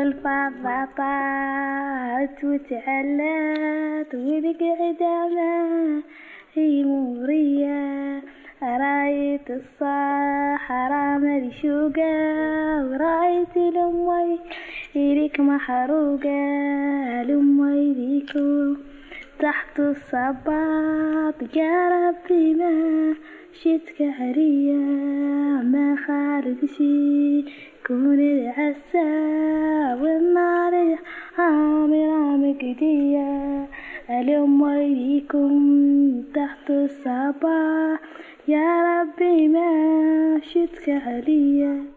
والفضة طارت وتعلت والقعدة ما هي مغرية. رأيت الصحراء مرشوقة ورأيت الأموي إليك محروقة. الأموي ليكو تحت الصباط يا ربي ما شتك عرية. ما خالق شي كون العسى والنار عامرة مقدية. الأموي ليكم تحت الصباط يا ربي ما شتك عرية.